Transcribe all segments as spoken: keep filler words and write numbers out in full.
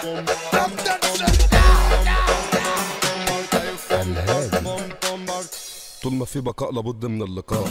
طول ما في بقاء لابد من اللقاء.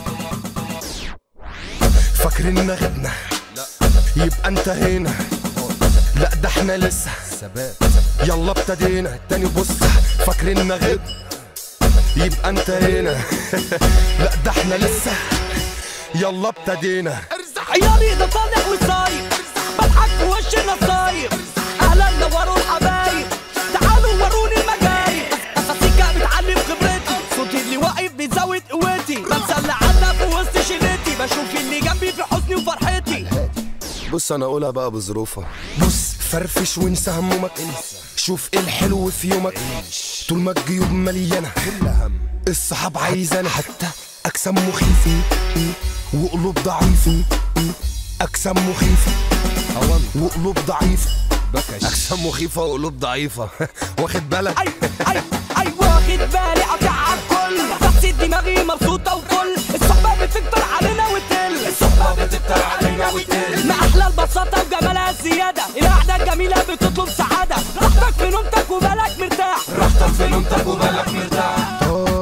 فاكرين غبنا يبقى انتهينا، لا ده احنا لسه يلا ابتدينا تاني. بص فاكرين غبنا يبقى انتهينا لا ده احنا لسه يلا ابتدينا. عيالي ده طالع وصايب بضحك في وش النصايب. اهلا نوروا الحبايب تعالوا وروني المجايب. اساسيكا بتعلم خبرتي صوتي اللي واقف بيزود قوتي. بنسى اللي عنا في وسط شلتي بشوف اللي جنبي في حزني وفرحتي. بص انا اقولها بقى بظروفها. بص فرفش وانسى همومك، شوف ايه الحلو في يومك. طول ما الجيوب مليانه الصحاب عايزانا، حتى اجسام مخيفه وقلوب ضعيفه. اجسام مخيفه وقلوب ضعيفه. اجسام مخيفه وقلوب ضعيفه. واخد بالك؟ اي اي اي واخد بالي قاطع عالكل. بس دماغي مبسوطه وفل. الصحبه بتكتر علينا وتقل. الصحبه بتكتر علينا وتقل. ما احلى البساطه وجمالها الزياده. القعده الجميله بتطلب سعاده. راحتك في نومتك وبالك مرتاح. راحتك في نومتك وبالك مرتاح.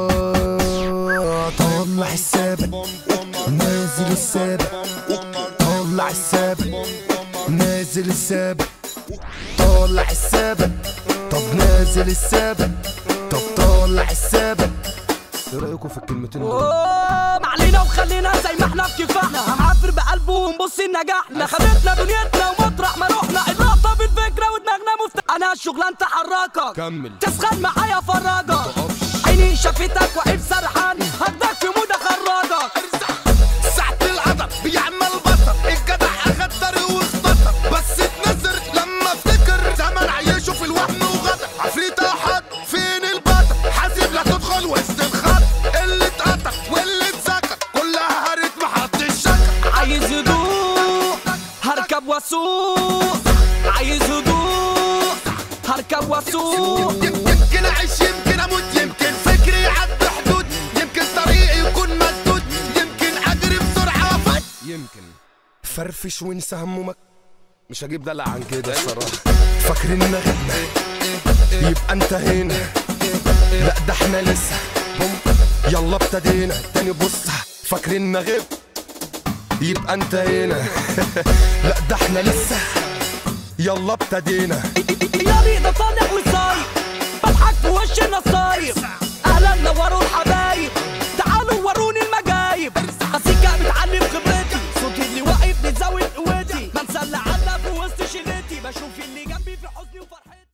طلع السابق نازل السابق. طلع السابق نازل السابق. طلع السابق طب نازل السابق. طب طلع السابق. ايه رايكم في الكلمتين دول؟ اوه معلينا وخلينا زي ما احنا في كفاحنا. هنعافر بقلبه ونبص لنجاحنا. خدتنا دنيتنا ومطرح ما رحنا. اللقطه في الفكره ودماغنا مفتاح. انا الشغلانه حركك كمل تسخن معايا فرجك. عيني شافتك وعيب سرحان. هاخدك في مود اخرجك. ساعة القدر بيعمل بطل. الجدع اخد طريق واختصر. بس اتنزر لما افتكر زمان عايشه في الوهم وغدر. عفريت احد فين البطل. حاسب لا تدخل وسط الخط. اللي اتقطع واللي اتذكر كلها هرت محدش شكر. عايز هدوء هركب واسوق. عايز هدوء هركب واسوق. يمكن اعيش يمكن اموت. يمكن فكري يعدي حدود. يمكن طريقي يكون مسدود. يمكن اجري بسرعه فت. يمكن فرفش وانسى همومك. مش هجيب دلع عن كده الصراحه. فاكرين غبنا يبقى انتهينا لا ده احنا لسه يلا ابتدينا تاني. بص فاكرين غب يبقى انتهينا لا ده احنا لسه يلا ابتدينا. عيالي ده طالع وصايب بضحك في وش النصايب. اهلا نوروا الحبايب تعالوا وروني المجايب. اساسيكا بتعلم خبرتي صوتي اللي واقف بيزود قوتي. بنسى اللي عنا في وسط شلتي بشوف اللي جنبي في حزني وفرحتي.